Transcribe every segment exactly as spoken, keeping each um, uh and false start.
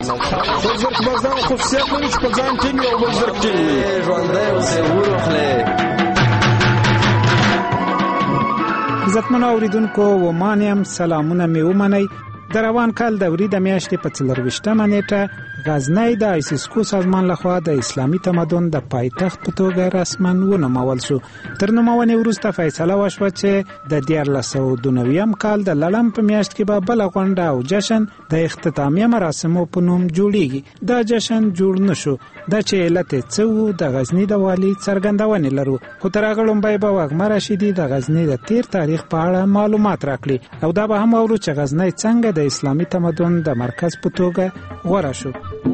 بل زرق باز دغه خصوصیت لري چې په ځان ټینګ او بل زرق ټینګ وي. ژوندی اوسې ورخلې. عزتمنو اوریدونکو ومانیم سلامونه مې ومنئ. د روان کال د وري د میاشتې په څلرویشتمه نیټه غزنی د آیسیسکو سازمان لخوا د اسلامي تمدن د پایتخت په توګه رسما ونومول شو. تر نومونې وروسته فیصله وشوه چې د دیارلس سوه دوه نوي کال د لړم په میاشت کې به بله غونډه او جشن د اختتامیه مراسمو په نوم جوړیږي. دا جشن جوړ نشو. دا چې علت یې څه و د غزني د والي څرګندونې لرو، خو تر هغه لومړی به واکمن رشیدي د غزني د تیر تاریخ په اړه معلومات راکړي او دا به هم اورو چې غزنی څنګه د اسلامي تمدن د مرکز په توګه غوره شو.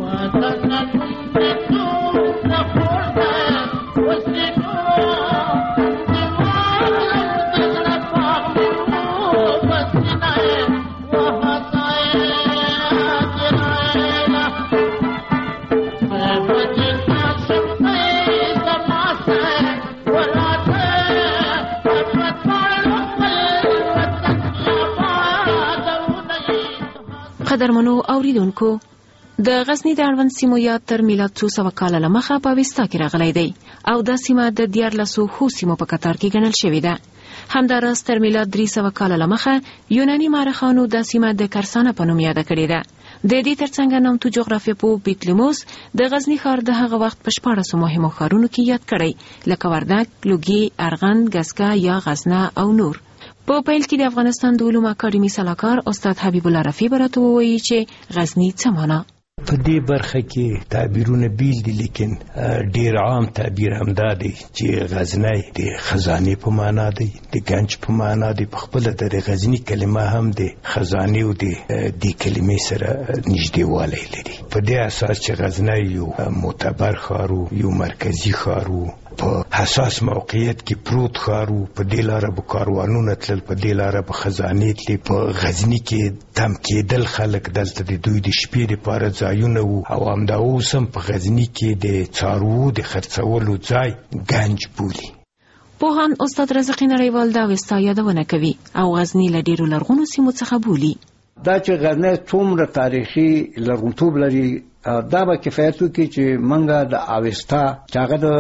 قدرمنو اوریدونکو، د غزنی د اړوند سیمو یاد تر میلاد څو سوه کاله له مخه په اوستا کې راغلی دی او دا سیمه د دیارلسو ښو سیمو په کتار کې ګڼل شوې ده. همداراز تر میلاد درې سوه کاله له مخه یوناني مورخانو دا سیمه د کرسانه په نوم یاده کړې ده. د دې ترڅنګ نامتو جغرافیه‌پوه بیتلیموس د غزنی ښار د هغه وخت په شپاړسو مهمو ښارونو کې یاد کړی، لکه وردګ، لوګي، ارغند، ګسکه یا غزنه او نور. په پیل کې د افغانستان د علومو اکاډمي سلاکار استاد حبیب الله رفیع براته ووایي چې غزنی څه معنا. په دې برخه کې تعبیرونه بیل دي، لیکن ډیر عام تعبیر هم دا دی چې غزنی د خزانه په معنا دی، د گنج په معنا دی. په خپل د غزنی کلمه هم د خزانه او د دې کلمې سره نږدېوالی لري. په دې اساس چې غزنی یو معتبر ښار یو مرکزی ښار په حساس موقعیت کې پروت ښارو. په دې لاره به کاروانونه تلل، په دې لاره به خزانې تلې. په غزني کې تم کېدل خلک دلته د دوی د شپې لپاره ځایونه وو او همدا اوس هم په غزني کې د څاروو د خرڅولو ځای گنج بولي. پوهان استاد رزقي نړیوال دا وستا یادونه کوي او غزني له ډیرو لرغونو سیمو څخه بولي. دا چې غزنی څومره تاریخي لرغونتوب لري دا به کفایت وکړي چې منګه د اوستا چې هغه د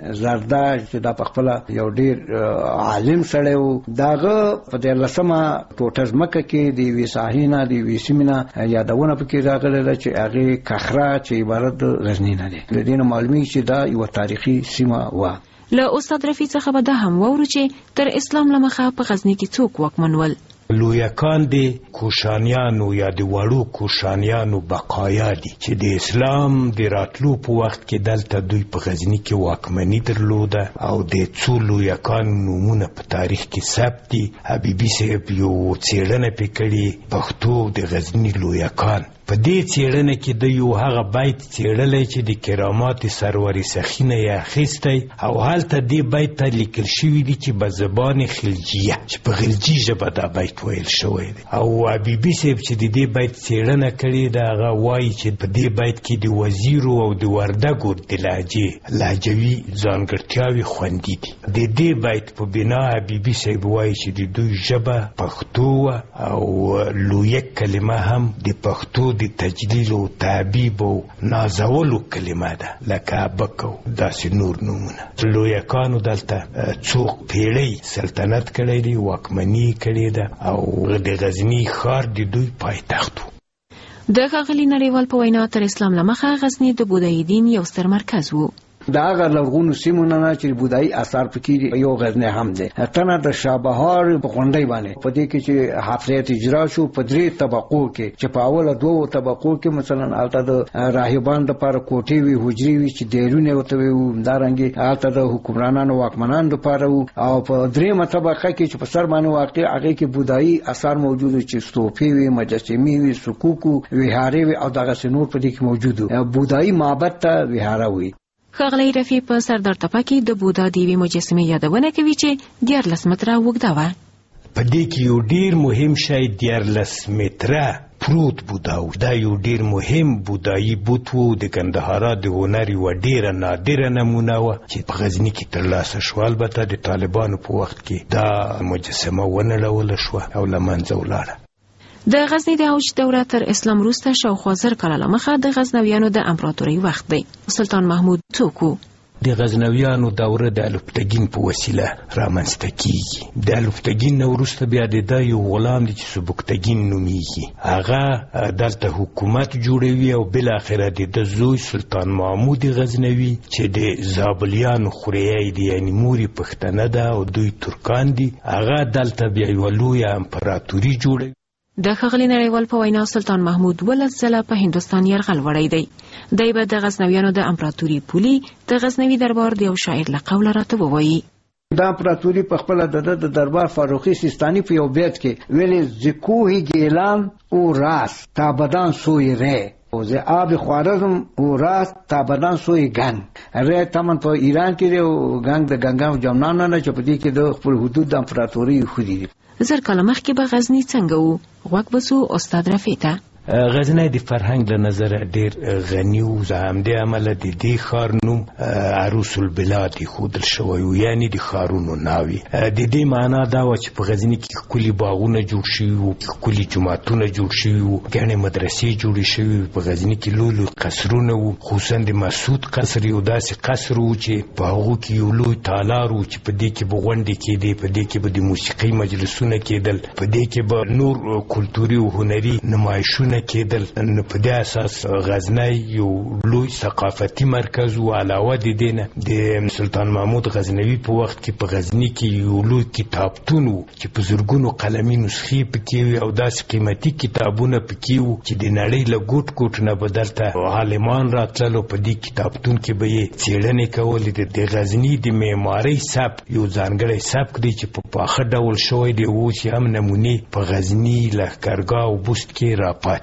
زرداج چې دا په خپل یو ډیر عالم سړی و، داغه په دیارلسمه ټوټه ځمکه کې د یوې ساحې نه د یوې سیمې نه یادونه پکې راغلې ده چې هغې کخره چې عبارت د غزني نه دی. د دې نه معلومیږي چې دا یوه تاریخي سیمه وه. له استاد رفیع څخه به دا هم واورو چې تر اسلام له مخه په غزني کې څوک واکمن ول. لویکان د کوشانیانو یا د وړو کوشانیانو بقایا دي چې د اسلام د راتلو په وخت کې دلته دوی په غزني کې واکمني درلوده او د څو لویکان نومونه په تاریخ کې ثبت دي. حبیبي صاحب یو څېړنه پې کړې پښتو د غزني لویکان. په دې څېړنه کې د یو هغه بیت څېړلی چې د کرامات سرور سخي نه یې اخیستی او هلته دې بیت ته لیکل شوي دي چې په زبان خلجیه چې په خلجي ژبه دا بیت ویل شوی دی. او حبیبي صاحب چې د دې بیت څېړنه کړې ده هغه وایي چې په دې بیت کې د وزیرو او د وردګو د لهجې لهجوي ځانګړتیاوې خوندي دي. د دې بیت په بنا حبیبي صاحب وایي چې د دوی ژبه پښتو وه او لویک کلمه هم د پښتو د تجلیل او تعبیب او نازولو کلمه ده، لکه ابک او داسې نور نومونه. لویکانو دلته څو پیړۍ سلطنت کړی دی، واکمني کړې ده او د غزني ښار د دوی پایتخت و. د ښاغلي نړیوال په وینا تر اسلام له مخه غزني د بودایي دین یو ستر مرکز و. دا هغه لرغونو سیمو نه چې بودایي اثار پکې یو غزنی هم دی. تنه د شاهبهار په غونډۍ باندې په دې کې چې حفریت اجرا شو په درې طبقو کې، چې په اوله دوو طبقو کې مثلا هلته د راهبان دپاره کوټې وي، حجرې وي چې دیرونه ورته وي، همدارنګې هلته د حکمرانانو واکمنانو دپاره وو. او په درېیمه طبقه کې چې په سر باندې واقع هغې کې بودایي اثار موجود وي چې ستوپې وي، مجسمې وي، صکوک وو، ویهارې وي او دغسې نور په دې کې موجود وو. بودایي معبد ته ویهاره وي. ښاغلی رفیع په سردار تپه کې د بودا د یوې مجسمې یادونه کوي چې دیارلس متره اوږده وه. په دې کې یو ډیر مهم شی دیارلس متره پروت بودا و. دا یو ډیر مهم بودایي بوت و. د کندهارا د هنر یوه ډیره نادره نمونه وه چې په غزني کې ترلاسه شوه. البته د طالبانو په وخت کې دا مجسمه ونړوله شوه او له منځه ولاړه. د غزنی د اوج دوره تر اسلام وروسته شاوخوا زر کاله مخه د غزنویانو د امپراتورۍ وخت دی. سلطان محمود څوک و؟ د غزنویانو دوره د الپتګین په وسیله رامنځته کیږي. د الپتګین نه وروسته بیا د دا یو غلام دی چې سبکتګین نومیږي. هغه دلته حکومت جوړوي او بالاخره د زوی سلطان محمود غزنوي چې د زابلیانو خوریای دی، یعنی موري پښتنه ده او دوی ترکان دي، هغه دلته بیا یو لویه امپراتوري جوړوي. د ښاغلي نړیوال په وینا سلطان محمود ولس ځله په هندوستان یرغل وړی دی. دی به د غزنویانو د امپراتوري پولي د غزنوي دربار د یو شاعر له قوله راته ووایي. دا امپراتوري په خپل د دربار فاروقي سیستاني په یو بیت کې ویلي زکوهی گیلان او راس تابدان سوی ره او ز آب خوارزم او راس تابدان سوی گنگ. ره تمن په ایران کې او گنگ د گنگا جمنان نه چې په دې کې د خپل حدود د امپراتوري خو دي. زر کاله مخکې به غزني څنګه و؟ غوږ بسو استاد رفیع ته. غزنی د فرهنګ له نظره ډیر غني و، زه همدې امله د دې ښار نوم عروس البلاد ایښودل شوی و، یعنې د ښارونو ناوې. د دې معنا دا وه چې په غزني کې ښکلي باغونه جوړ شوي وو، ښکلي جوماتونه جوړ شوي وو، ګڼې مدرسې جوړې شوي وې. په غزني کې لوی لوی قصرونه وو، خصوصا د مسعود قصر یو داسې قصر و چې په هغو کې یو لوی تالار و چې په دې کې به غونډې کېدې، په دې کې به د موسیقۍ مجلسونه کېدل، په دې کې به نور کلتوري او هنري نمایشونه کېدل. نو په دې اساس غزنی یو لوی ثقافتي مرکز و. علاوه د دې نه د سلطان محمود غزنوي په وخت کې په غزني کې یو لوی کتابتون و چې په زرګونو قلمي نسخې پکې وې او داسې قیمتي کتابونه پکې وو چې د نړۍ له ګوټ ګوټ نه به دلته عالمان راتلل او په دې کتابتون کې به یې څېړنې کولې. د غزني د معمارۍ سبک یو ځانګړی سبک دی چې په پاخه ډول شوی دی، اوس یې هم نمونې په غزني، لښکرګاه او بست کې راپاتې.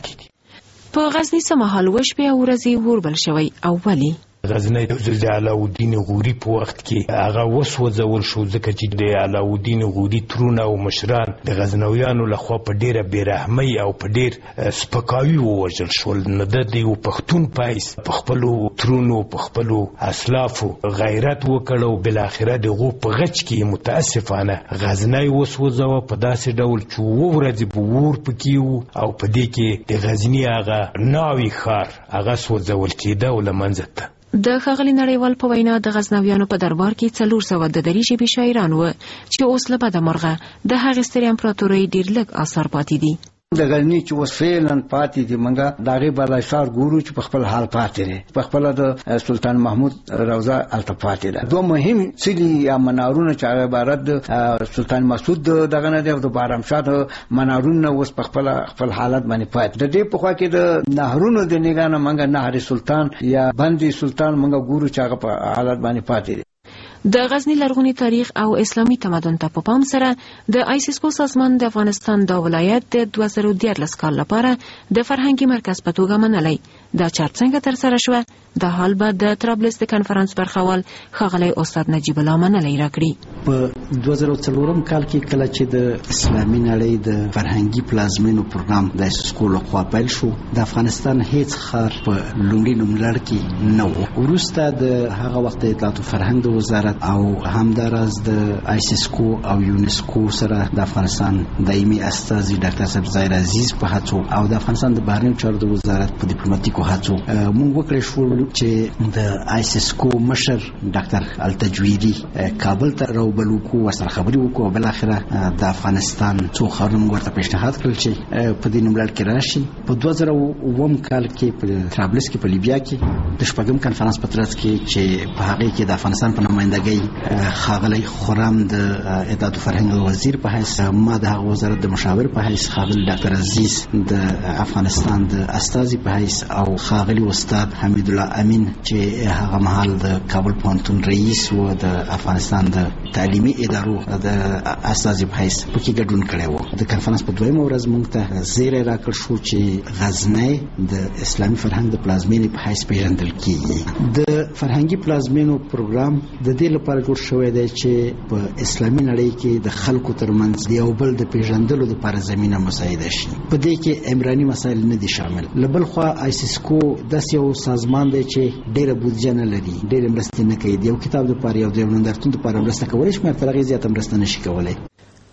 په غزني څه مهال وشپې او ورځې اوربل شوی او ولې؟ غزنی د علاودین غوري په وخت کې هغه وسوځول شو، ځکه چې د علاودین غوري ترونه او مشران د غزنویانو لخوا په ډیره بېرحمۍ او په ډیر سپکاوي ووژل شول. نو د یو پښتون پایس په خپلو ترونو په خپلو اسلافو غیرت وکړ او بالاخره د هغو په غچ کې متاسفانه غزنی وسوځوه په داسې ډول چې اووه ورځې به اور پکې و او په دې کې د غزني هغه ناوی ښار هغه سوځول کېده او له منځه ته. د ښاغلي نړیوال په وینا د غزنویانو په دربار کې څلور سوه د دري ژبې شاعران وو چې اوس له بده مرغه د هغې سترې امپراتورۍ ډېر لږ آثار پاتې دي. د غزني چې اوس فعلا پاتې دي موږ د هغې بالاحصار ګورو چې په خپل حال پاتې دی. په خپله د سلطان محمود روضه هلته پاتې ده. دوه مهم څلي یا منارونه چې هغه عبارت د سلطان مسعود دغه نه دی او د بهرامشاه د منارونه اوس په خپله خپل حالت باندې پاتې. د دې پخوا کې د نهرونو د نګاه نه موږ نهر سلطان یا بند سلطان موږ ګورو چې هغه په حالت باندې پاتې دی. د غزني لرغوني تاریخ او اسلامي تمدن ته په پام سره د آیسیسکو سازمان د افغانستان د ولایت د دوه زره دیارلس کال لپاره د فرهنګي مرکز په توګه منلی. دا چار څنګه ترسره شوه؟ دا حال به د طرابلس د کنفرانس برخوال ښاغلی استاد نجیب الله منلی راکړي. په دوه زره څلورم کال کې کله چې د اسلامي نړۍ د فرهنګي پلازمینو پروګرام د آیسیسکو لخوا پیل شو، د افغانستان هیڅ ښار په لومړي نوملړ کې نه و. وروسته د هغه وخت د اطلاعات او فرهنګ د وزارت او همداراز د آیسیسکو او یونسکو سره د افغانستان دایمي استازي ډاکټر صاحب ظاهر عزیز په هڅو او د افغانستان د بهرنیو چارو د وزارت په ډیپلوماټیکو هڅو موږ وکړی شو چې د آیسیسکو مشر ډاکټر التجویری کابل ته راوبلو کو ورسره خبرې وکړو او بالاخره د افغانستان څو ښارونه موږ ورته پیشنهاد کړل چې په دې نوملړ کې راشي. په دوه زره اووم کال کې په طرابلس کې په لیبیا کې د شپږم کنفرانس په ترڅ کې چې په هغې کې د افغانستان په نمایندګۍ ښاغلی خرم د اطلاعات او فرهنګ وزیر په حیث، ما د هغه وزارت د مشاور په حیث، ښاغلی ډاکټر عزیز د افغانستان د استازي په حیث او ښاغلی استاد حمید الله امین چې هغه مهال د کابل پوهنتون رئیس و د افغانستان د تعلیمي ادارو د استازي په حیث پکې ګډون کړی و. د کنفرانس په دویمه ورځ موږ ته زیری راکړ شو چې غزنی د اسلامي فرهنګ د پلازمینې په حیث پیژندل کیږي. د فرهنګي پلازمینو پروګرام د دې لپاره جوړ شوی دی چې په اسلامي نړۍ کې د خلکو ترمنځ د یو بل د پیژندلو لپاره زمینه مساعده شي. په دې کې عمراني مسایل نه دي شامل. له بل خوا آیسیسکو داسې یو سازمان دی چې ډېره بودیجه نه لري، ډېرې مرستې نه کوي. د یو کتاب لپاره یا د یو نندارتون لپاره مرسته کولی شي، مګر تر هغې زیاته مرسته نه شي کولی.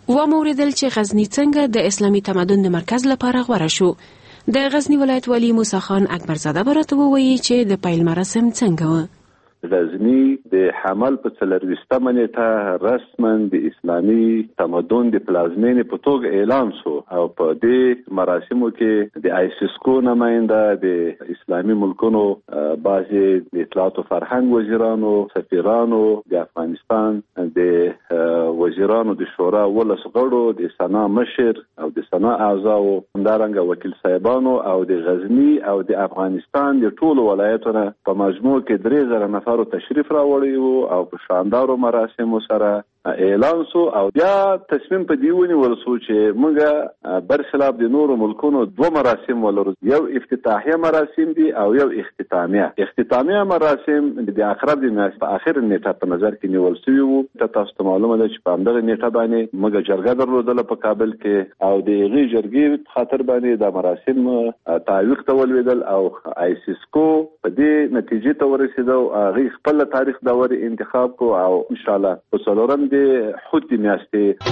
و موریدل چې غزنی څنګه د اسلامي تمدن د مرکز لپاره غوړه شو. د غزنی ولایت والی موسی خان اکبرزاده براته وویي چې د پیل مراسم څنګه و. غزنی د حمل په څلرویشتمه نیټه رسما د اسلامي تمدن د پلازمینې په توګه اعلان شو او په دې مراسمو کې د آیسیسکو نماینده د اسلامي ملکونو بعضې د اطلاعات او فرهنګ وزیرانو، سفیرانو، د افغانستان د وزیرانو د شورا ولس غړو، د سنا مشر او د سنا اعضاو، همدارنګه وکیل صاحبانو او د غزنی او د افغانستان د ټولو ولایتونو په مجموع کې درې زره نفر تشریف راوړی وو او په شاندارو مراسمو سره اعلان شو او بیا تصمیم په دی ونیول شو چې موږ برخلاف د نورو ملکونو دوه مراسم ولرو، یو افتتاحیه مراسم دي او یو اختتامیه. اختتامیه مراسم د اقرب د میاشتې په اخر نیټه په نظر کې نیول شوی وو. تاسو ته معلومه ده چې په همدغه نیټه باندې موږ جرګه درلودله په کابل کې او د هغې جرګې خاطر باندې د مراسم تعویق ته ولوېدل او آیسیسکو په دې نتیجې ته ورسېده او هغې خپل تاریخ دورې انتخاب کو او انشاءالله په څلورم د خود دی میاشتې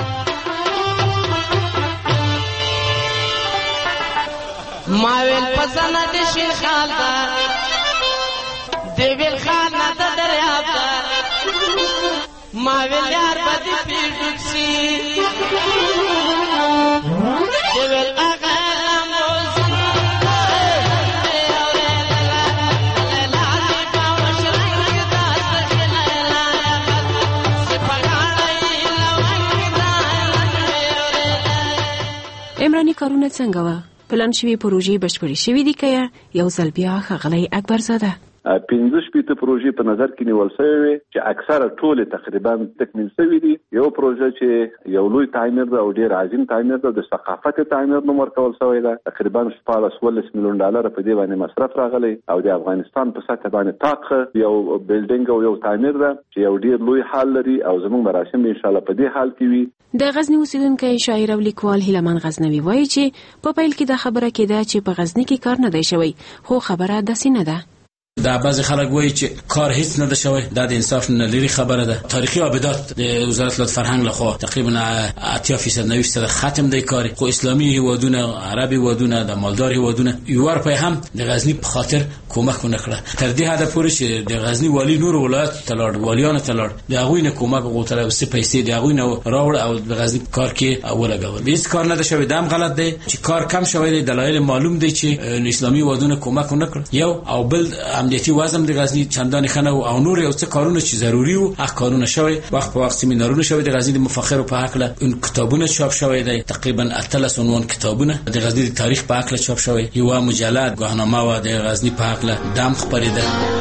ماویل پسنه د شین خال دا دیویل خان نه د دریاب دا ماویل یار بدی پیډوک سی دیویل اغه عمراني کارونه څنګه و؟ پلان شوي پروژې بشپړې شوي دي که یو ځل بیا ښاغلی اکبرزاده؟ پنځه شپېته پروژې په نظر کې نیول شوې وې چې اکثره ټولې تقریبا تکمیل شوي دي. یو پروژه چې یو لوی تعمیر ده او ډېر عظیم تعمیر ده، د ثقافت تعمیر نوم ورکول شوی ده. تقریبا شپاړس ولس میلیون ډالر په دې باندې مصرف راغلی او د افغانستان په سطح باندې تاق یو بلډینګ او یو تعمیر ده چې یو ډېر لوی حال لري او زموږ مراسم انشاءالله په دې حال کې وي. د غزنی اوسیدونکی شاعر او لیکوال هیلمن غزنوي وایي چې په پیل کې دا خبره کېده چې په غزنی کې کار نه دی شوی، خو خبره داسې نه ده. دا بعضی خلک وایي چې کار هیڅ نه ده شوی. دا د انصاف نه لري خبره ده. تاریخي آبادات د وزارت فرهنګ لخوا تقریبا اتیا فیصد نوي فیصد ختم دی کار، خو اسلامي هیوادونه، عرب هیوادونه، د مالدار هیوادونه یو روپۍ هم د غزنی په خاطر کومک ونه کړه. تر دې حده پورې چې د غزنی والی نور ولایت ته لاړ، والیانو ته لاړ، د هغوی نه کومک وغوښتل او څه پیسې د هغوی نه راوړ او د غزنی کار کې ولګول. هیڅ کار نه ده شوی. دا هم غلط دی چې کار کم شوی دی. دلایل معلوم دی چې اسلامي هیوادونه کومک ونه کړ. یو او بل امنیتي وضع د غزنی چندان خنه او نور یو څه کارونه چې ضروری وو هغه کارونه شوی. وخت په وخت سیمینارونه شوی د غزنی د مفخر په حق له اون کتابونه چاپ شوی دی. تقریبا اتلس عنوان کتابونه د غزنی د تاریخ په حق له چاپ شوی. یو مجله گاهنامه و د غزنی په حق له دم خبرېده.